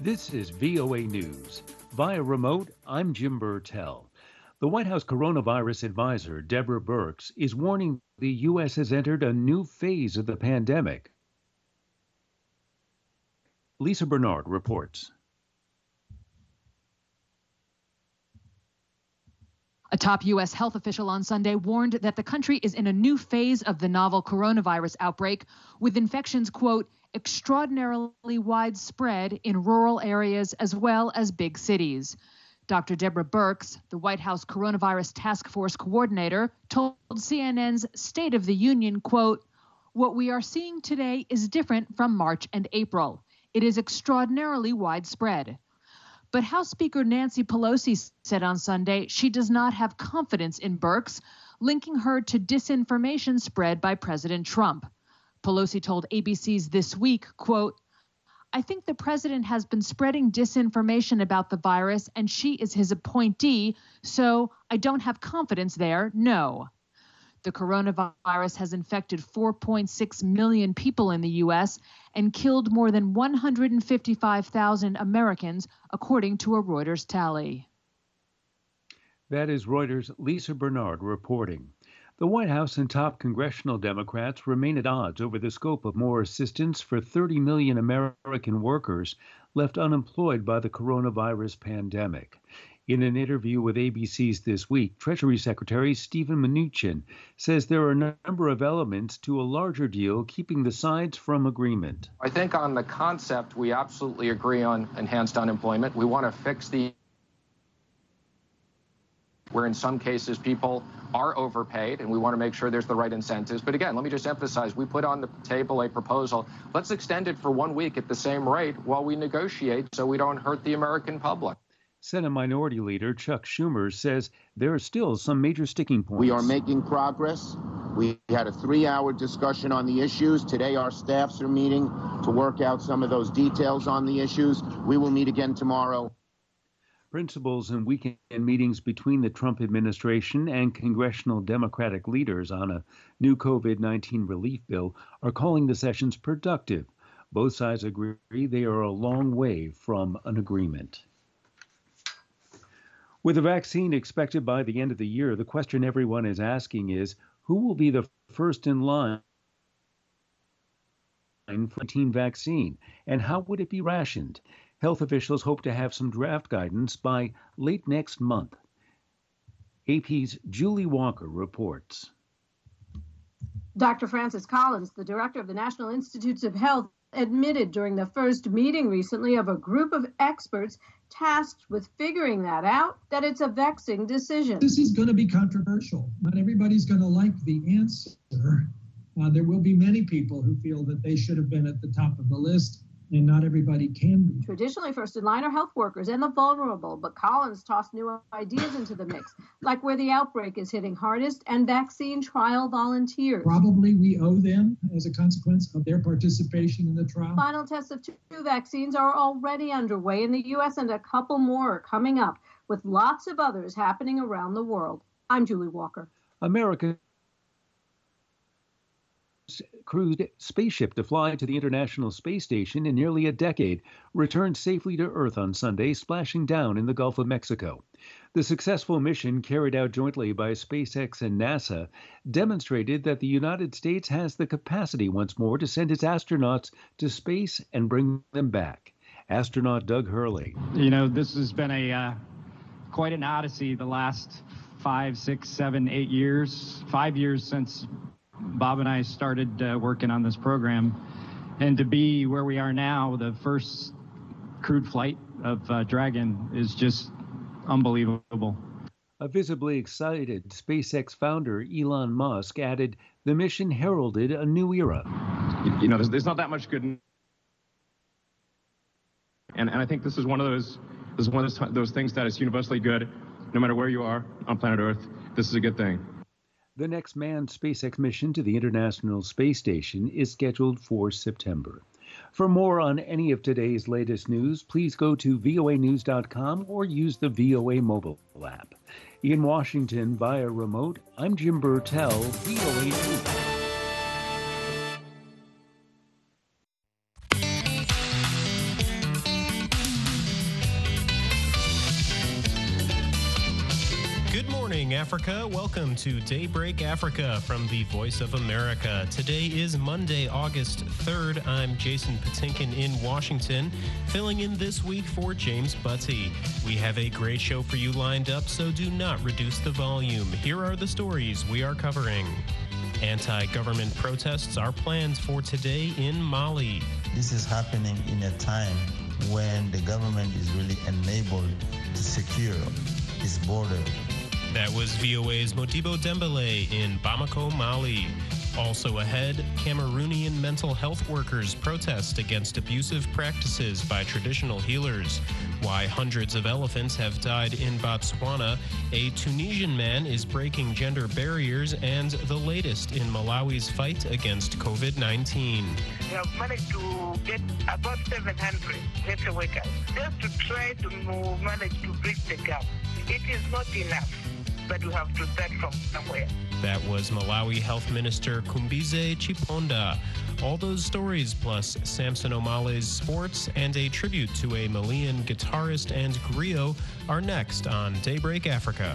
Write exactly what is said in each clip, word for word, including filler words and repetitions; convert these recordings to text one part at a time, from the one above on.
This is V O A News. Via remote, I'm Jim Burtell. The White House coronavirus advisor, Deborah Birx, is warning the U S has entered a new phase of the pandemic. Lisa Bernard reports. A top U S health official on Sunday warned that the country is in a new phase of the novel coronavirus outbreak, with infections, quote, extraordinarily widespread in rural areas as well as big cities. Doctor Deborah Birx, the White House Coronavirus Task Force coordinator, told C N N's State of the Union, quote, what we are seeing today is different from March and April. It is extraordinarily widespread. But House Speaker Nancy Pelosi said on Sunday she does not have confidence in Birx, linking her to disinformation spread by President Trump. Pelosi told A B C's This Week, quote, I think the president has been spreading disinformation about the virus and she is his appointee, so I don't have confidence there, no. The coronavirus has infected four point six million people in the U S and killed more than one hundred fifty-five thousand Americans, according to a Reuters tally. That is Reuters' Lisa Bernard reporting. The White House and top congressional Democrats remain at odds over the scope of more assistance for thirty million American workers left unemployed by the coronavirus pandemic. In an interview with A B C's This Week, Treasury Secretary Steven Mnuchin says there are a number of elements to a larger deal keeping the sides from agreement. I think on the concept, we absolutely agree on enhanced unemployment. We want to fix the where in some cases people are overpaid, and we want to make sure there's the right incentives. But again, let me just emphasize, we put on the table a proposal. Let's extend it for one week at the same rate while we negotiate so we don't hurt the American public. Senate Minority Leader Chuck Schumer says there are still some major sticking points. We are making progress. We had a three-hour discussion on the issues. Today our staffs are meeting to work out some of those details on the issues. We will meet again tomorrow. Principals and weekend meetings between the Trump administration and congressional Democratic leaders on a new COVID nineteen relief bill are calling the sessions productive. Both sides agree they are a long way from an agreement. With a vaccine expected by the end of the year, the question everyone is asking is, who will be the first in line for a teen vaccine, and how would it be rationed? Health officials hope to have some draft guidance by late next month. A P's Julie Walker reports. Doctor Francis Collins, the director of the National Institutes of Health, admitted during the first meeting recently of a group of experts tasked with figuring that out, that it's a vexing decision. This is going to be controversial. Not everybody's going to like the answer. Uh, there will be many people who feel that they should have been at the top of the list, and not everybody can be. Traditionally, first in line are health workers and the vulnerable, but Collins tossed new ideas into the mix, like where the outbreak is hitting hardest and vaccine trial volunteers. Probably we owe them as a consequence of their participation in the trial. Final tests of two vaccines are already underway in the U S and a couple more are coming up, with lots of others happening around the world. I'm Julie Walker. America crewed spaceship to fly to the International Space Station in nearly a decade returned safely to Earth on Sunday, splashing down in the Gulf of Mexico. The successful mission, carried out jointly by SpaceX and NASA, demonstrated that the United States has the capacity once more to send its astronauts to space and bring them back. Astronaut Doug Hurley. You know, this has been a uh, quite an odyssey the last five, six, seven, eight years, five years since Bob and I started uh, working on this program, and to be where we are now, the first crewed flight of uh, Dragon, is just unbelievable. A visibly excited SpaceX founder Elon Musk added, the mission heralded a new era. You, you know, there's, there's not that much good, and and I think this is one of those this is one of those, those things that is universally good, no matter where you are on planet Earth. This is a good thing. The next manned SpaceX mission to the International Space Station is scheduled for September. For more on any of today's latest news, please go to V O A news dot com or use the V O A mobile app. In Washington, via remote, I'm Jim Burtell, V O A News. morning, Africa. Welcome to Daybreak Africa from the Voice of America. Today is Monday, August third. I'm Jason Patinkin in Washington, filling in this week for James Butty. We have a great show for you lined up, so do not reduce the volume. Here are the stories we are covering. Anti-government protests are planned for today in Mali. This is happening in a time when the government is really enabled to secure its border. That was V O A's Modibo Dembele in Bamako, Mali. Also ahead, Cameroonian mental health workers protest against abusive practices by traditional healers. Why hundreds of elephants have died in Botswana. A Tunisian man is breaking gender barriers, and the latest in Malawi's fight against COVID nineteen. We have managed to get about seven hundred health workers just to try to move, manage to bridge the gap. It is not enough, but we have to start from somewhere. That was Malawi Health Minister Kumbize Chiponda. All those stories, plus Samson Omale's sports and a tribute to a Malian guitarist and griot, are next on Daybreak Africa.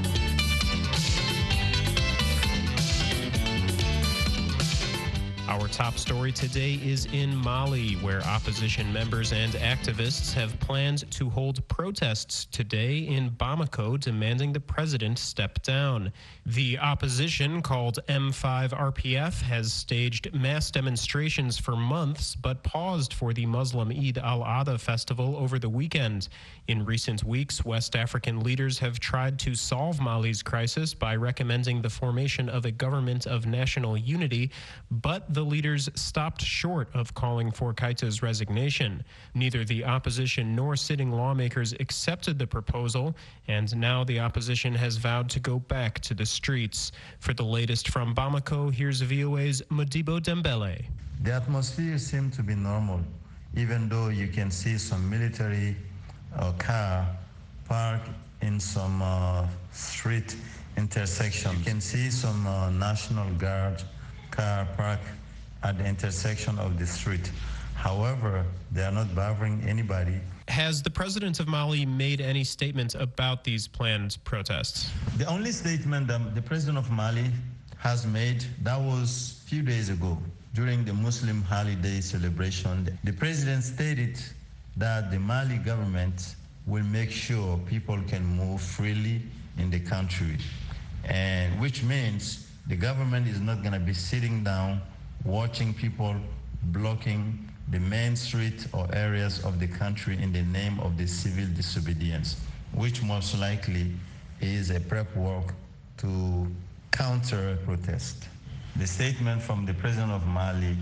Our top story today is in Mali, where opposition members and activists have planned to hold protests today in Bamako demanding the president step down. The opposition, called M five R P F, has staged mass demonstrations for months, but paused for the Muslim Eid al-Adha festival over the weekend. In recent weeks, West African leaders have tried to solve Mali's crisis by recommending the formation of a government of national unity, but the leaders stopped short of calling for Keita's resignation. Neither the opposition nor sitting lawmakers accepted the proposal, and now the opposition has vowed to go back to the streets. For the latest from Bamako, here's V O A's Modibo Dembele. The atmosphere seems to be normal, even though you can see some military uh, car parked in some uh, street intersection. You can see some uh, National Guard car parked at the intersection of the street. However, they are not bothering anybody. Has the president of Mali made any statement about these planned protests? The only statement that the president of Mali has made, that was a few days ago during the Muslim holiday celebration. The president stated that the Mali government will make sure people can move freely in the country, and which means the government is not going to be sitting down watching people blocking the main street or areas of the country in the name of the civil disobedience, which most likely is a prep work to counter protest. The statement from the president of Mali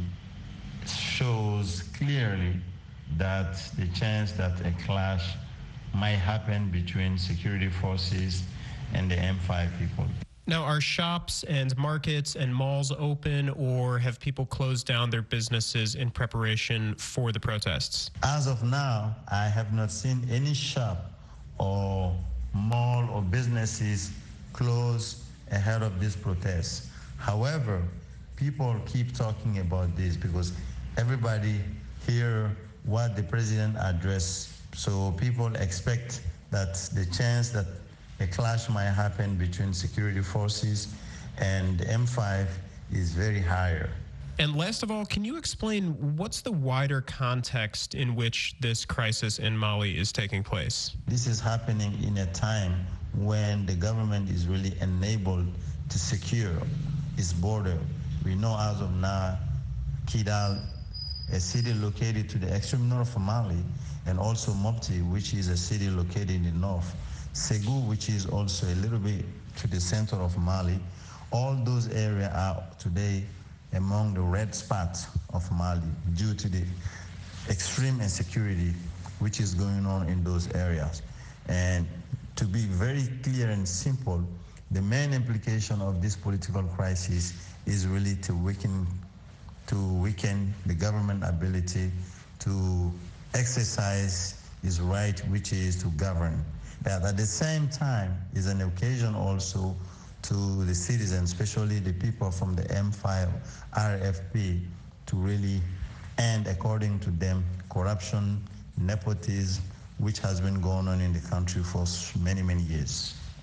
shows clearly that the chance that a clash might happen between security forces and the M five people. Now, are shops and markets and malls open, or have people closed down their businesses in preparation for the protests? As of now, I have not seen any shop or mall or businesses close ahead of this protest. However, people keep talking about this because everybody hear what the president addressed. So people expect that the chance that a clash might happen between security forces and M five is very higher. And last of all, can you explain what's the wider context in which this crisis in Mali is taking place? This is happening in a time when the government is really enabled to secure its border. We know as of now, Kidal, a city located to the extreme north of Mali, and also Mopti, which is a city located in the north, Segu, which is also a little bit to the center of Mali. All those areas are today among the red spots of Mali due to the extreme insecurity which is going on in those areas. And to be very clear and simple, the main implication of this political crisis is really to weaken, to weaken the government ability to exercise its right, which is to govern. But at the same time, is an occasion also to the citizens, especially the people from the M five R F P, to really end, according to them, corruption, nepotism, which has been going on in the country for many, many years.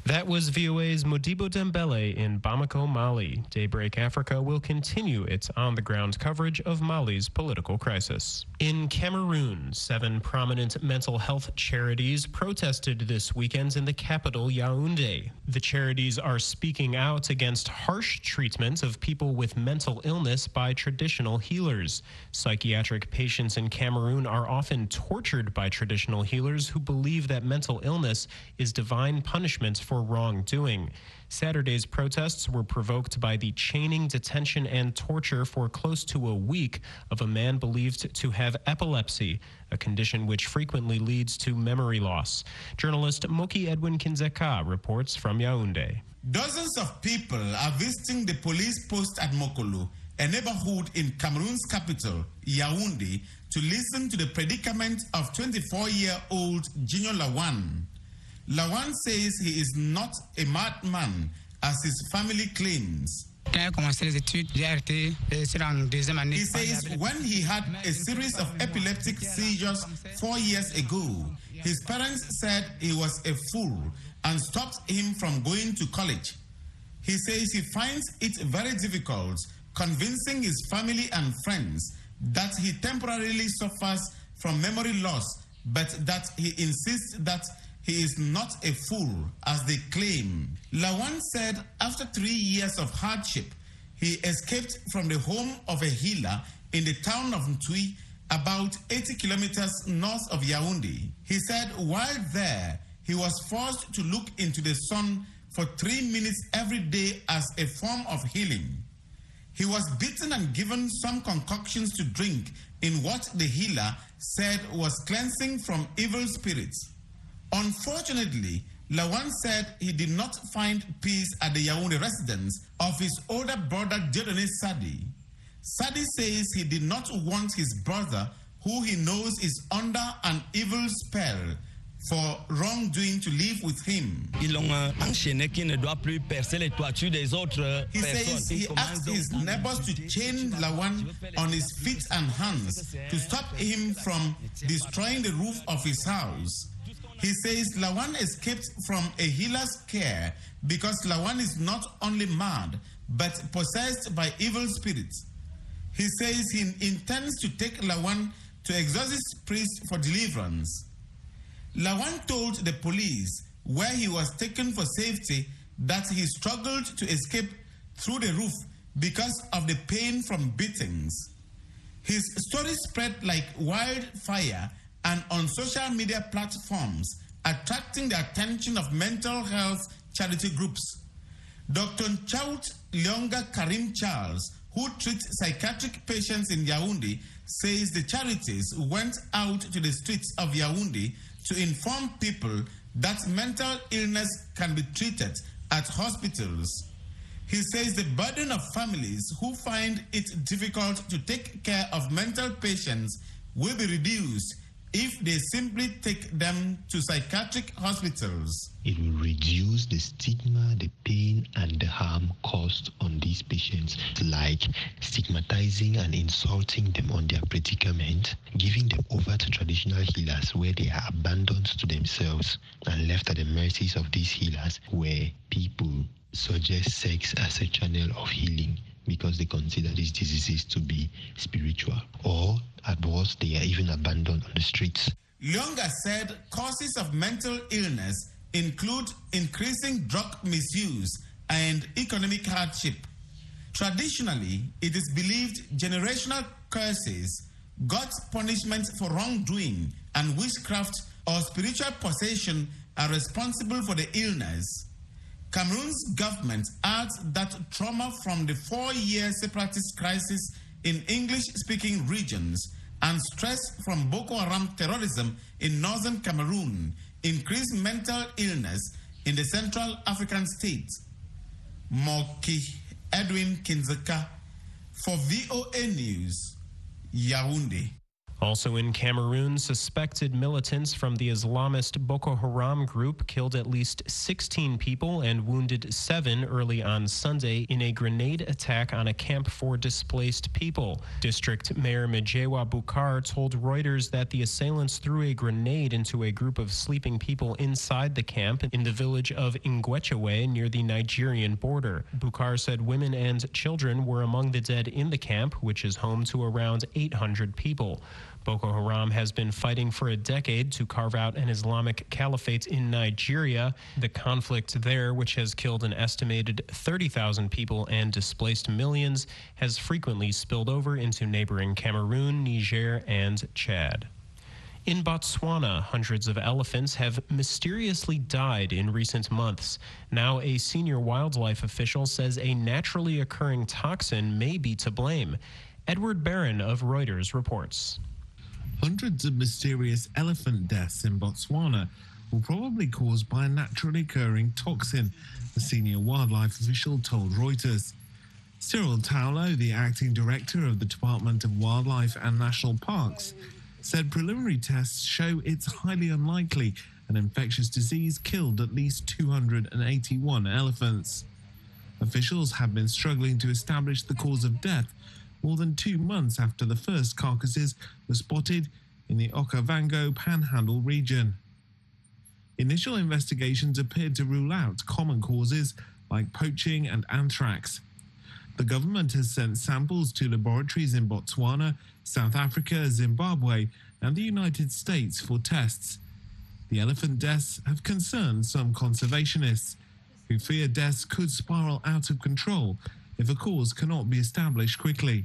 That was V O A's Modibo Dembele in Bamako, Mali. Daybreak Africa will continue its on-the-ground coverage of Mali's political crisis. In Cameroon, seven prominent mental health charities protested this weekend in the capital, Yaoundé. The charities are speaking out against harsh treatment of people with mental illness by traditional healers. Psychiatric patients in Cameroon are often tortured by traditional healers who believe that mental illness is divine punishment for wrongdoing. Saturday's protests were provoked by the chaining, detention, and torture for close to a week of a man believed to have epilepsy, a condition which frequently leads to memory loss. Journalist Moki Edwin Kinzeka reports from Yaoundé. Dozens of people are visiting the police post at Mokolo, a neighborhood in Cameroon's capital, Yaoundé, to listen to the predicament of twenty-four-year-old Junior Lawan. Lawan says he is not a madman, as his family claims. He says when he had a series of epileptic seizures four years ago, his parents said he was a fool and stopped him from going to college. He says he finds it very difficult convincing his family and friends that he temporarily suffers from memory loss, but that he insists that he is not a fool, as they claim. Lawan said after three years of hardship, he escaped from the home of a healer in the town of Ntui, about eighty kilometers north of Yaoundé. He said while there, he was forced to look into the sun for three minutes every day as a form of healing. He was beaten and given some concoctions to drink in what the healer said was cleansing from evil spirits. Unfortunately, Lawan said he did not find peace at the Yaoundé residence of his older brother Dieudonné Sadi. Sadi says he did not want his brother, who he knows is under an evil spell for wrongdoing, to live with him. He says he asked his neighbors to chain Lawan on his feet and hands to stop him from destroying the roof of his house. He says Lawan escaped from a healer's care because Lawan is not only mad, but possessed by evil spirits. He says he intends to take Lawan to exorcist priest for deliverance. Lawan told the police, where he was taken for safety, that he struggled to escape through the roof because of the pain from beatings. His story spread like wildfire and on social media platforms, attracting the attention of mental health charity groups. Doctor Nchaut Leonga Karim Charles, who treats psychiatric patients in Yaoundé, says the charities went out to the streets of Yaoundé to inform people that mental illness can be treated at hospitals. He says the burden of families who find it difficult to take care of mental patients will be reduced if they simply take them to psychiatric hospitals. It will reduce the stigma, the pain, and the harm caused on these patients, like stigmatizing and insulting them on their predicament, giving them over to traditional healers where they are abandoned to themselves and left at the mercies of these healers, where people suggest sex as a channel of healing because they consider these diseases to be spiritual, or at worst, they are even abandoned on the streets. Leonga said causes of mental illness include increasing drug misuse and economic hardship. Traditionally, it is believed generational curses, God's punishment for wrongdoing, and witchcraft or spiritual possession are responsible for the illness. Cameroon's government adds that trauma from the four-year separatist crisis in English-speaking regions and stress from Boko Haram terrorism in northern Cameroon increased mental illness in the Central African state. Moki Edwin Kinzeka for V O A News, Yaoundé. Also in Cameroon, suspected militants from the Islamist Boko Haram group killed at least sixteen people and wounded seven early on Sunday in a grenade attack on a camp for displaced people. District Mayor Mijewa Bukar told Reuters that the assailants threw a grenade into a group of sleeping people inside the camp in the village of Ingwechewe near the Nigerian border. Bukar said women and children were among the dead in the camp, which is home to around eight hundred people. Boko Haram has been fighting for a decade to carve out an Islamic caliphate in Nigeria. The conflict there, which has killed an estimated thirty thousand people and displaced millions, has frequently spilled over into neighboring Cameroon, Niger, and Chad. In Botswana, hundreds of elephants have mysteriously died in recent months. Now, a senior wildlife official says a naturally occurring toxin may be to blame. Edward Barron of Reuters reports. Hundreds of mysterious elephant deaths in Botswana were probably caused by a naturally occurring toxin, the senior wildlife official told Reuters. Cyril Taulo, the acting director of the Department of Wildlife and National Parks, said preliminary tests show it's highly unlikely an infectious disease killed at least two hundred eighty-one elephants. Officials have been struggling to establish the cause of death more than two months after the first carcasses were spotted in the Okavango Panhandle region. Initial investigations appeared to rule out common causes like poaching and anthrax. The government has sent samples to laboratories in Botswana, South Africa, Zimbabwe, and the United States for tests. The elephant deaths have concerned some conservationists, who fear deaths could spiral out of control if a cause cannot be established quickly.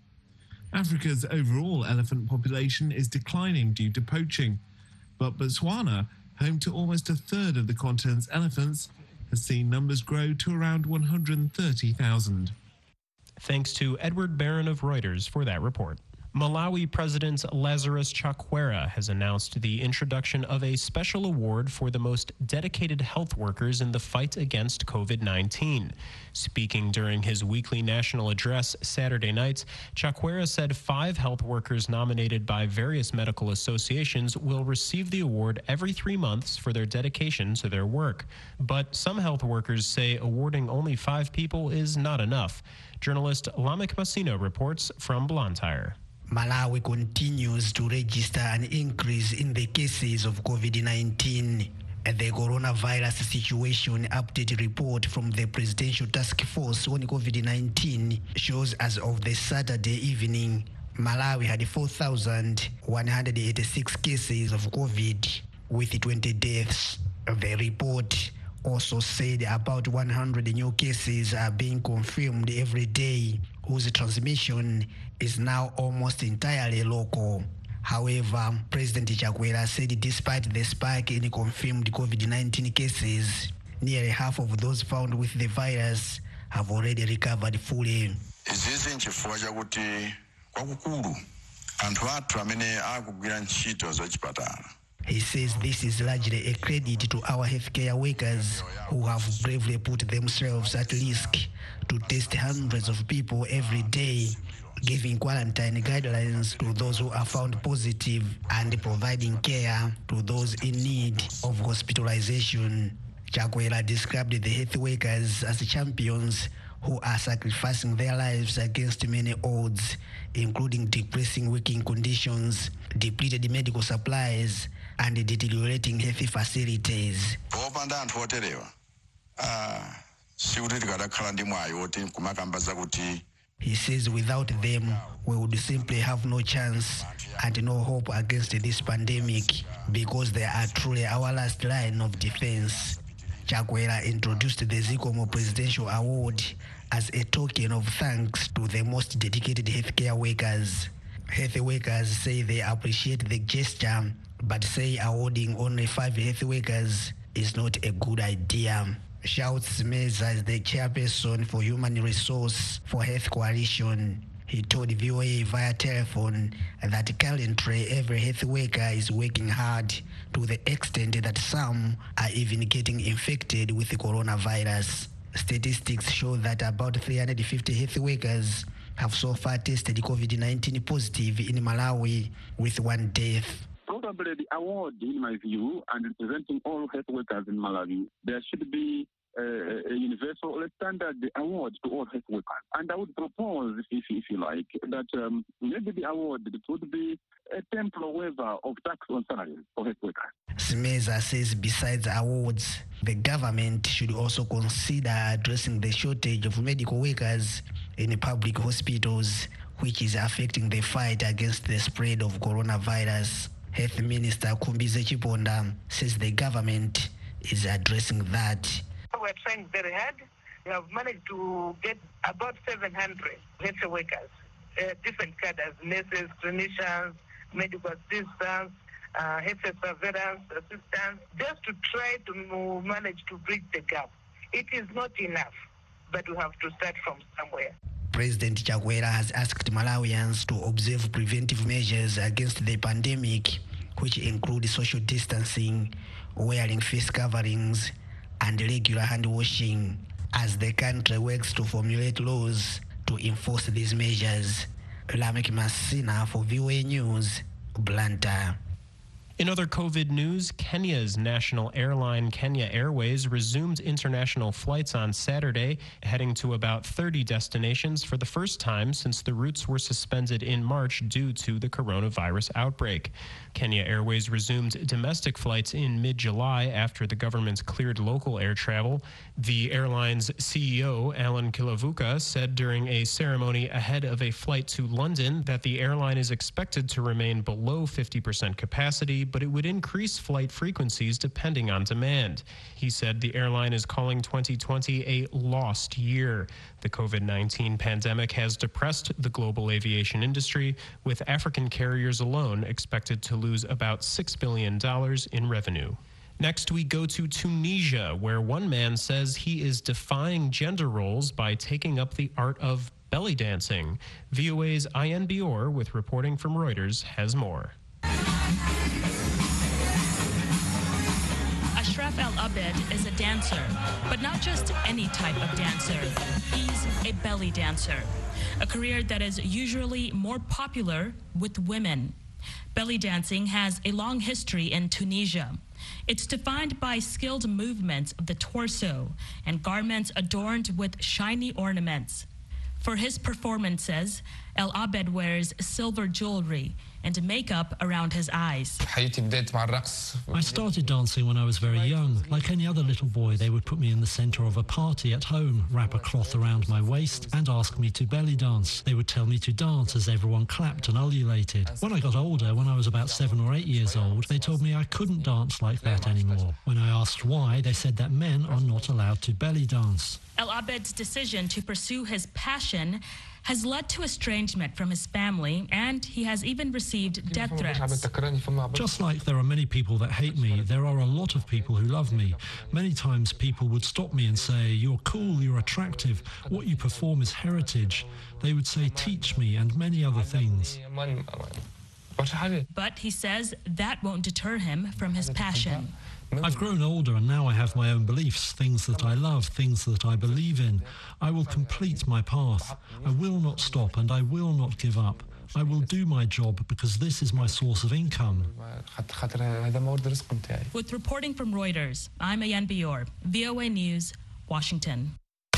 Africa's overall elephant population is declining due to poaching, but Botswana, home to almost a third of the continent's elephants, has seen numbers grow to around one hundred thirty thousand. Thanks to Edward Barron of Reuters for that report. Malawi President Lazarus Chakwera has announced the introduction of a special award for the most dedicated health workers in the fight against COVID nineteen. Speaking during his weekly national address Saturday night, Chakwera said five health workers nominated by various medical associations will receive the award every three months for their dedication to their work. But some health workers say awarding only five people is not enough. Journalist Lamek Masino reports from Blantyre. Malawi continues to register an increase in the cases of COVID nineteen. The coronavirus situation update report from the Presidential Task Force on COVID nineteen shows as of the Saturday evening, Malawi had four thousand one hundred eighty-six cases of COVID with twenty deaths. The report also said about one hundred new cases are being confirmed every day, whose transmission is now almost entirely local. However, President Chakwera said despite the spike in confirmed COVID nineteen cases, nearly half of those found with the virus have already recovered fully. Izizi nchifukwa chakuti kwakukulu anthu athu amene akugwira ntchito zachipatala. He says this is largely a credit to our healthcare workers who have bravely put themselves at risk to test hundreds of people every day, giving quarantine guidelines to those who are found positive and providing care to those in need of hospitalization. Chakwera described the health workers as champions who are sacrificing their lives against many odds, including depressing working conditions, depleted medical supplies, and deteriorating health facilities. He says without them, we would simply have no chance and no hope against this pandemic because they are truly our last line of defense. Chakwera introduced the Zikomo Presidential Award as a token of thanks to the most dedicated healthcare workers. Health workers say they appreciate the gesture, but say awarding only five health workers is not a good idea. Shouts Meza is the chairperson for Human Resource for Health Coalition. He told V O A via telephone that currently every health worker is working hard to the extent that some are even getting infected with the coronavirus. Statistics show that about three hundred fifty health workers have so far tested COVID nineteen positive in Malawi, with one death. Probably the award, in my view, and representing all health workers in Malawi, there should be uh, a universal or a standard award to all health workers. And I would propose, if, if you like, that um, maybe the award it would be a temporary waiver of tax on salaries for health workers. Simeza says besides awards, the government should also consider addressing the shortage of medical workers in public hospitals, which is affecting the fight against the spread of coronavirus. Health Minister Kumbize Chiponda says the government is addressing that. We're trying very hard. We have managed to get about seven hundred health workers, uh, different cadres, nurses, clinicians, medical assistants, uh, health surveillance assistants, just to try to manage to bridge the gap. It is not enough, but we have to start from somewhere. President Chakwera has asked Malawians to observe preventive measures against the pandemic, which include social distancing, wearing face coverings, and regular hand washing, as the country works to formulate laws to enforce these measures. Lamek Masina for V O A News, Blantyre. In other COVID news, Kenya's national airline, Kenya Airways, resumed international flights on Saturday, heading to about thirty destinations for the first time since the routes were suspended in March due to the coronavirus outbreak. Kenya Airways resumed domestic flights in mid-July after the government cleared local air travel. The airline's C E O, Alan Kilavuka, said during a ceremony ahead of a flight to London that the airline is expected to remain below fifty percent capacity, but it would increase flight frequencies depending on demand. He said the airline is calling twenty twenty a lost year. The COVID nineteen pandemic has depressed the global aviation industry, with African carriers alone expected to lose about six billion dollars in revenue. Next, we go to Tunisia, where one man says he is defying gender roles by taking up the art of belly dancing. V O A's Ayan Bior, with reporting from Reuters, has more. Ashraf El Abed is a dancer, but not just any type of dancer. He's a belly dancer, a career that is usually more popular with women. Belly dancing has a long history in Tunisia. It's defined by skilled movements of the torso and garments adorned with shiny ornaments. For his performances, El Abed wears silver jewelry and makeup around his eyes. I started dancing when I was very young. Like any other little boy, they would put me in the center of a party at home, wrap a cloth around my waist, and ask me to belly dance. They would tell me to dance as everyone clapped and ululated. When I got older, when I was about seven or eight years old, they told me I couldn't dance like that anymore. When I asked why, they said that men are not allowed to belly dance. El Abed's decision to pursue his passion has led to estrangement from his family, and he has even received death threats. Just like there are many people that hate me, there are a lot of people who love me. Many times people would stop me and say, "You're cool, you're attractive, what you perform is heritage." They would say, "Teach me," and many other things. But he says that won't deter him from his passion. I've grown older and now I have my own beliefs, things that I love, things that I believe in. I will complete my path. I will not stop and I will not give up. I will do my job because this is my source of income. With reporting from Reuters, I'm Ayan Bior, V O A News, Washington.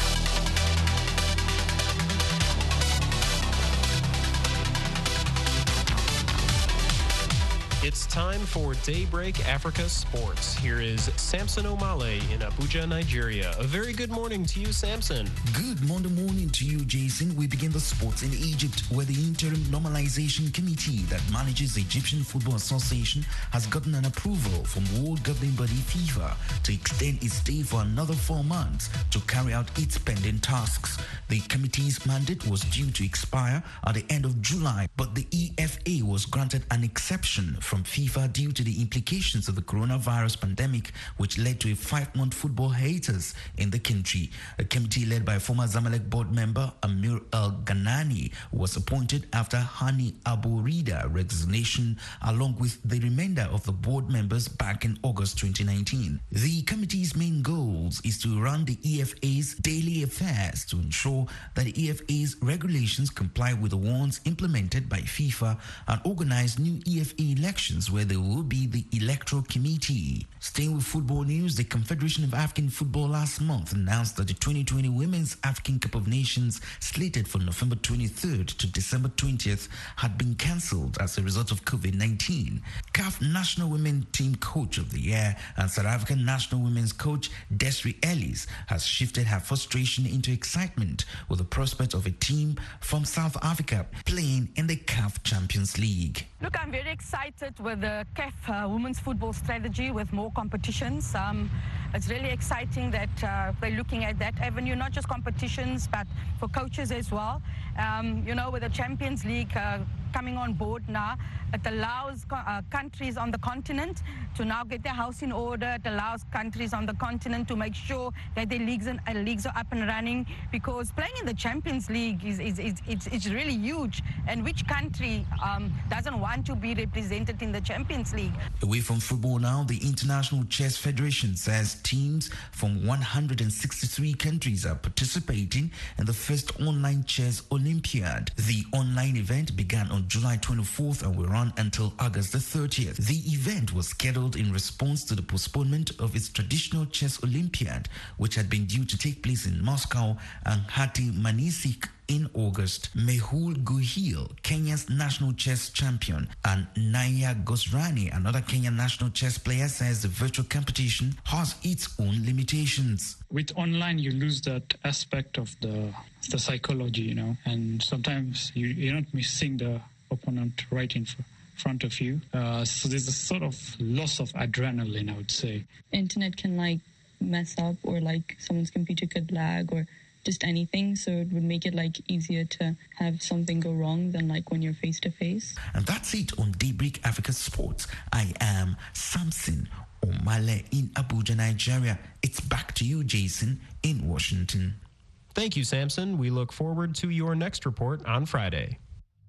It's time for Daybreak Africa Sports. Here is Samson Omale in Abuja, Nigeria. A very good morning to you, Samson. Good Monday morning to you, Jason. We begin the sports in Egypt, where the Interim Normalization Committee that manages the Egyptian Football Association has gotten an approval from World Governing Body FIFA to extend its stay for another four months to carry out its pending tasks. The committee's mandate was due to expire at the end of July, but the E F A was granted an exception from from FIFA due to the implications of the coronavirus pandemic, which led to a five-month football hiatus in the country. A committee led by former Zamalek board member Amir El-Ghanani was appointed after Hani Abu Rida resignation, along with the remainder of the board members back in August twenty nineteen. The committee's main goals is to run the E F A's daily affairs to ensure that the E F A's regulations comply with the ones implemented by FIFA and organize new E F A elections where there will be the electoral committee. Staying with football news, the Confederation of African Football last month announced that the twenty twenty Women's African Cup of Nations, slated for November twenty-third to December twentieth, had been cancelled as a result of COVID nineteen. C A F National Women Team Coach of the Year and South African National Women's Coach Desiree Ellis has shifted her frustration into excitement with the prospect of a team from South Africa playing in the C A F Champions League. Look, I'm very excited with the C A F uh, women's football strategy with more competitions. Um, it's really exciting that uh, they're looking at that avenue, not just competitions, but for coaches as well. Um, you know, with the Champions League uh, coming on board now, it allows co- uh, countries on the continent to now get their house in order. It allows countries on the continent to make sure that their leagues, and, uh, leagues are up and running, because playing in the Champions League is, is, is it's, it's really huge. And which country um, doesn't want to be represented in the Champions League? Away from football now, the International Chess Federation says teams from one hundred sixty-three countries are participating in the first online chess Olympiad. The online event began on July twenty-fourth and will run until August the thirtieth. The event was scheduled in response to the postponement of its traditional chess Olympiad, which had been due to take place in Moscow and Khaty-Mansisk in August. Mehul Guhil, Kenya's national chess champion, and Naya Gosrani, another Kenyan national chess player, says the virtual competition has its own limitations. With online, you lose that aspect of the the psychology, you know, and sometimes you, you're not missing the opponent right in front. front of you. Uh, so there's a sort of loss of adrenaline, I would say. Internet can like mess up, or like someone's computer could lag, or just anything. So it would make it like easier to have something go wrong than like when you're face to face. And that's it on Daybreak Africa Sports. I am Samson Omale in Abuja, Nigeria. It's back to you, Jason, in Washington. Thank you, Samson. We look forward to your next report on Friday.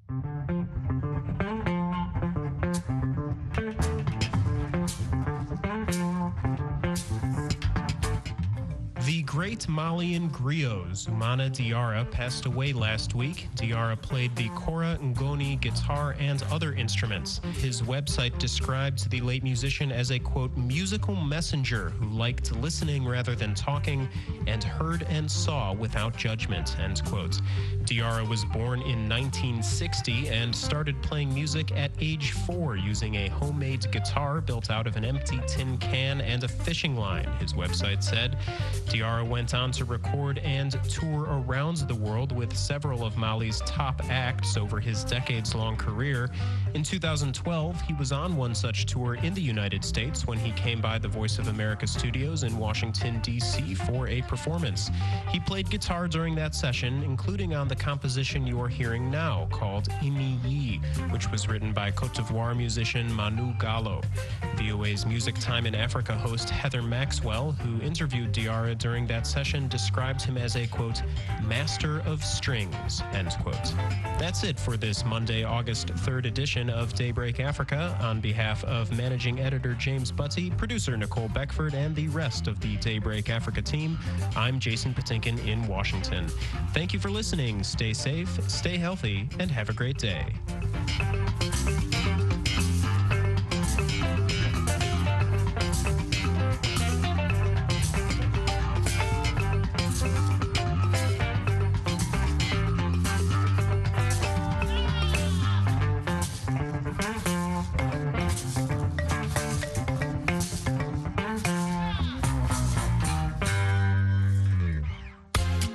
The great Malian griot Zoumana Diarra passed away last week. Diarra played the kora, ngoni, guitar, and other instruments. His website described the late musician as a, quote, musical messenger who liked listening rather than talking and heard and saw without judgment, end quote. Diarra was born in nineteen sixty and started playing music at age four using a homemade guitar built out of an empty tin can and a fishing line, his website said. Diarra went on to record and tour around the world with several of Mali's top acts over his decades-long career. In two thousand twelve, he was on one such tour in the United States when he came by the Voice of America studios in Washington, D C for a performance. He played guitar during that session, including on the composition you're hearing now called Imi, which was written by Cote d'Ivoire musician Manu Gallo. V O A's Music Time in Africa host Heather Maxwell, who interviewed Diarra during that session, described him as a, quote, master of strings, end quote. That's it for this Monday, August third edition of Daybreak Africa. On behalf of managing editor James Butty, producer Nicole Beckford, and the rest of the Daybreak Africa team, I'm Jason Patinkin in Washington. Thank you for listening. Stay safe, stay healthy, and have a great day.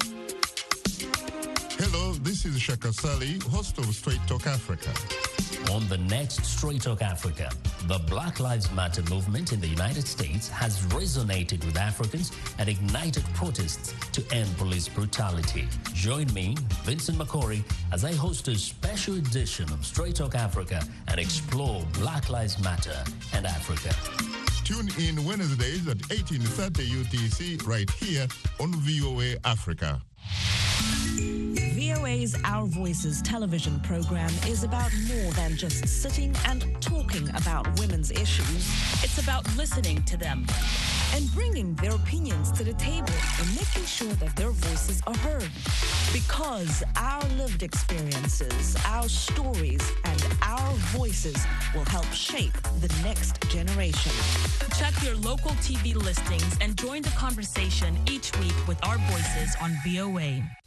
Shaka Sali, host of Straight Talk Africa. on the next Straight Talk Africa. The Black Lives Matter movement in the United States has resonated with Africans and ignited protests to end police brutality. Join me, Vincent Makori, as I host a special edition of Straight Talk Africa and explore Black Lives Matter and Africa. Tune in Wednesdays at eighteen thirty U T C right here on V O A Africa. V O A's Our Voices television program is about more than just sitting and talking about women's issues. It's about listening to them and bringing their opinions to the table and making sure that their voices are heard. Because our lived experiences, our stories, and our voices will help shape the next generation. Check your local T V listings and join the conversation each week with our voices on V O A.